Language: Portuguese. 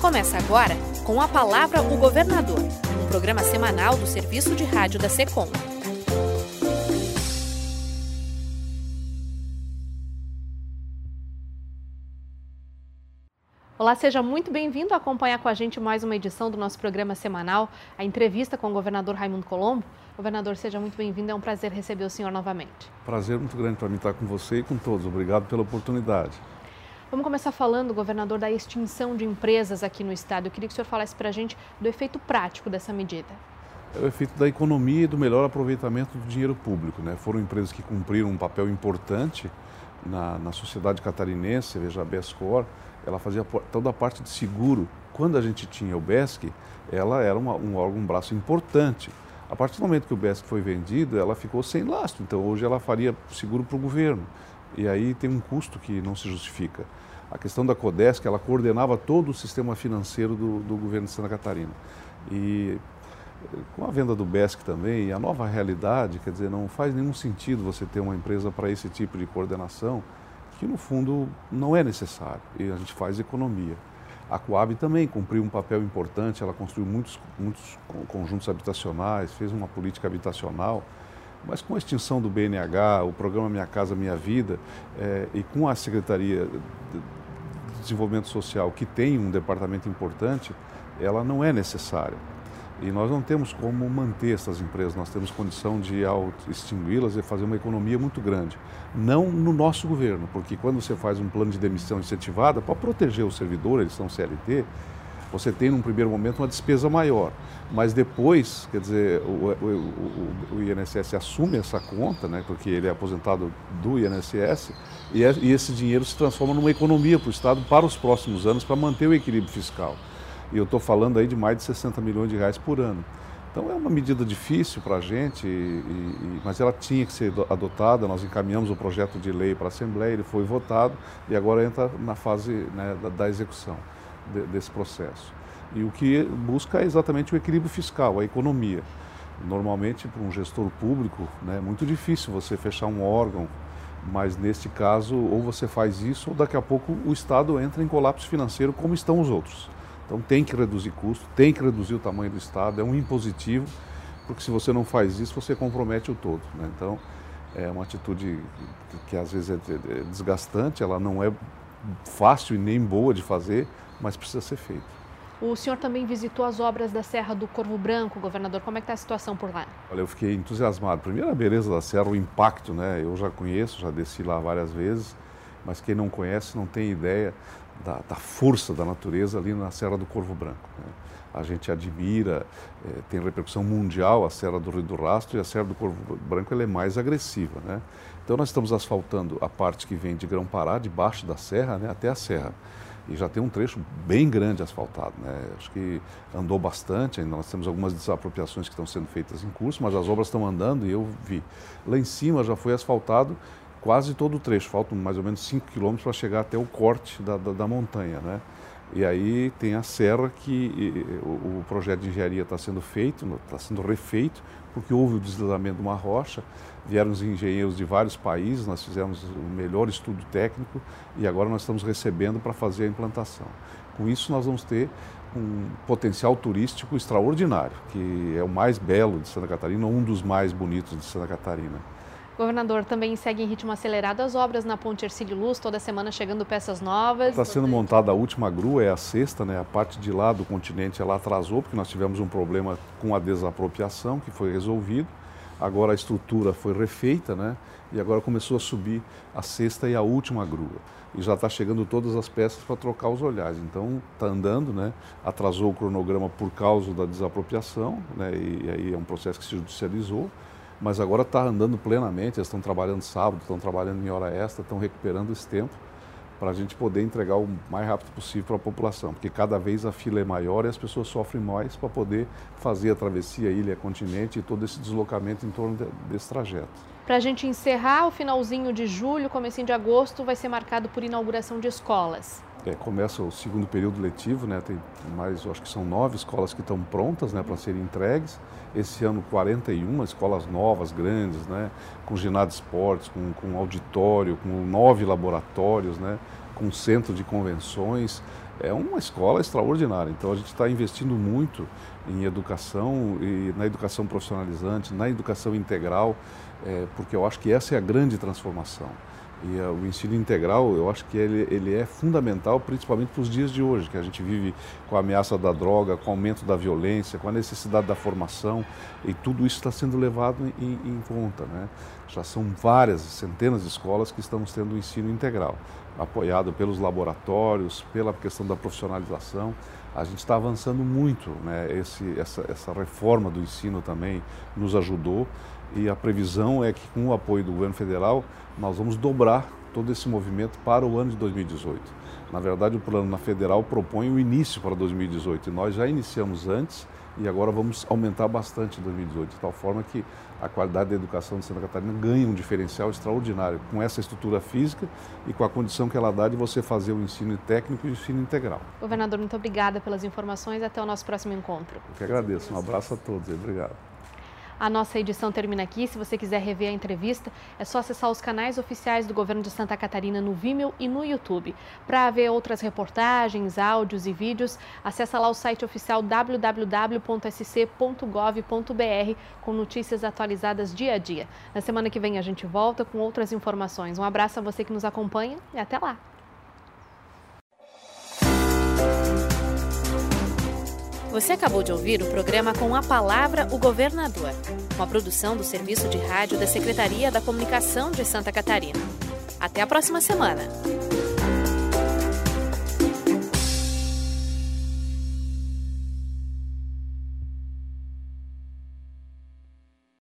Começa agora com a palavra o governador, um programa semanal do Serviço de Rádio da SECOM. Olá, seja muito bem-vindo a acompanhar com a gente mais uma edição do nosso programa semanal, a entrevista com o governador Raimundo Colombo. Governador, seja muito bem-vindo, é um prazer receber o senhor novamente. Prazer muito grande para mim estar com você e com todos. Obrigado pela oportunidade. Vamos começar falando, governador, da extinção de empresas aqui no estado. Eu queria que o senhor falasse para a gente do efeito prático dessa medida. É o efeito da economia e do melhor aproveitamento do dinheiro público, né? Foram empresas que cumpriram um papel importante na sociedade catarinense. Veja, a Bescor, ela fazia toda a parte de seguro. Quando a gente tinha o BESC, ela era um órgão, um braço importante. A partir do momento que o BESC foi vendido, ela ficou sem lastro. Então, hoje ela faria seguro para o governo. E aí tem um custo que não se justifica. A questão da Codesc, ela coordenava todo o sistema financeiro do governo de Santa Catarina. E com a venda do BESC também, a nova realidade, quer dizer, não faz nenhum sentido você ter uma empresa para esse tipo de coordenação, que no fundo não é necessário, e a gente faz economia. A Coab também cumpriu um papel importante, ela construiu muitos conjuntos habitacionais, fez uma política habitacional, mas com a extinção do BNH, o programa Minha Casa Minha Vida, e com a Secretaria de Desenvolvimento Social, que tem um departamento importante, ela não é necessária. E nós não temos como manter essas empresas, nós temos condição de extingui-las e fazer uma economia muito grande. Não no nosso governo, porque quando você faz um plano de demissão incentivada, para proteger o servidor, eles são CLT, você tem num primeiro momento uma despesa maior. Mas depois, quer dizer, o INSS assume essa conta, né, porque ele é aposentado do INSS, e esse dinheiro se transforma numa economia para o Estado para os próximos anos, para manter o equilíbrio fiscal. E eu estou falando aí de mais de 60 milhões de reais por ano. Então é uma medida difícil para a gente, mas ela tinha que ser adotada. Nós encaminhamos o projeto de lei para a Assembleia, ele foi votado e agora entra na fase, né, da execução desse processo. E o que busca é exatamente o equilíbrio fiscal, a economia. Normalmente, para um gestor público, né, é muito difícil você fechar um órgão, mas neste caso, ou você faz isso, ou daqui a pouco o Estado entra em colapso financeiro, como estão os outros. Então tem que reduzir custo, tem que reduzir o tamanho do Estado, é um impositivo, porque se você não faz isso, você compromete o todo, né? Então é uma atitude que às vezes é desgastante, ela não é fácil e nem boa de fazer, mas precisa ser feita. O senhor também visitou as obras da Serra do Corvo Branco, governador. Como é que está a situação por lá? Olha, eu fiquei entusiasmado. Primeiro, a beleza da serra, o impacto, né? Eu já conheço, já desci lá várias vezes, mas quem não conhece não tem ideia da força da natureza ali na Serra do Corvo Branco, né? A gente admira, tem repercussão mundial a Serra do Rio do Rastro, e a Serra do Corvo Branco ela é mais agressiva, né? Então nós estamos asfaltando a parte que vem de Grão-Pará, debaixo da serra, né, até a serra. E já tem um trecho bem grande asfaltado, né? Acho que andou bastante, ainda nós temos algumas desapropriações que estão sendo feitas em curso, mas as obras estão andando e eu vi. Lá em cima já foi asfaltado quase todo o trecho, faltam mais ou menos 5 quilômetros para chegar até o corte da montanha, né? E aí tem a serra que o projeto de engenharia está sendo feito, está sendo refeito, porque houve o deslizamento de uma rocha, vieram os engenheiros de vários países, nós fizemos o melhor estudo técnico e agora nós estamos recebendo para fazer a implantação. Com isso nós vamos ter um potencial turístico extraordinário, que é o mais belo de Santa Catarina, um dos mais bonitos de Santa Catarina. Governador, também segue em ritmo acelerado as obras na Ponte Hercílio Luz, toda semana chegando peças novas. Está sendo montada a última grua, é a sexta, né? A parte de lá do continente ela atrasou, porque nós tivemos um problema com a desapropriação, que foi resolvido. Agora a estrutura foi refeita, né? E agora começou a subir a sexta e a última grua. E já está chegando todas as peças para trocar os olhares. Então está andando, né? Atrasou o cronograma por causa da desapropriação, né? E aí é um processo que se judicializou. Mas agora está andando plenamente, eles estão trabalhando sábado, estão trabalhando em hora extra, estão recuperando esse tempo para a gente poder entregar o mais rápido possível para a população, porque cada vez a fila é maior e as pessoas sofrem mais para poder fazer a travessia ilha-continente e todo esse deslocamento em torno desse trajeto. Para a gente encerrar, o finalzinho de julho, comecinho de agosto, vai ser marcado por inauguração de escolas. Começa o segundo período letivo, né? Tem mais, eu acho que são 9 escolas que estão prontas, né, para serem entregues. Esse ano 41 escolas novas, grandes, né, com ginásio de esportes, com auditório, com 9 laboratórios, né, com centro de convenções. É uma escola extraordinária, então a gente está investindo muito em educação e na educação profissionalizante, na educação integral, porque eu acho que essa é a grande transformação. E o ensino integral, eu acho que ele é fundamental, principalmente para os dias de hoje, que a gente vive com a ameaça da droga, com o aumento da violência, com a necessidade da formação, e tudo isso está sendo levado em conta, né? Já são várias, centenas de escolas que estamos tendo o ensino integral, apoiado pelos laboratórios, pela questão da profissionalização. A gente está avançando muito, né? Essa reforma do ensino também nos ajudou, e a previsão é que, com o apoio do governo federal, nós vamos dobrar todo esse movimento para o ano de 2018. Na verdade, o plano federal propõe o início para 2018, e nós já iniciamos antes e agora vamos aumentar bastante em 2018, de tal forma que a qualidade da educação de Santa Catarina ganha um diferencial extraordinário com essa estrutura física e com a condição que ela dá de você fazer o ensino técnico e o ensino integral. Governador, muito obrigada pelas informações. Até o nosso próximo encontro. Eu que agradeço. Um abraço a todos. Obrigado. A nossa edição termina aqui. Se você quiser rever a entrevista, é só acessar os canais oficiais do Governo de Santa Catarina no Vimeo e no YouTube. Para ver outras reportagens, áudios e vídeos, acessa lá o site oficial www.sc.gov.br com notícias atualizadas dia a dia. Na semana que vem a gente volta com outras informações. Um abraço a você que nos acompanha e até lá! Você acabou de ouvir o programa Com a Palavra, o Governador, uma produção do Serviço de Rádio da Secretaria da Comunicação de Santa Catarina. Até a próxima semana!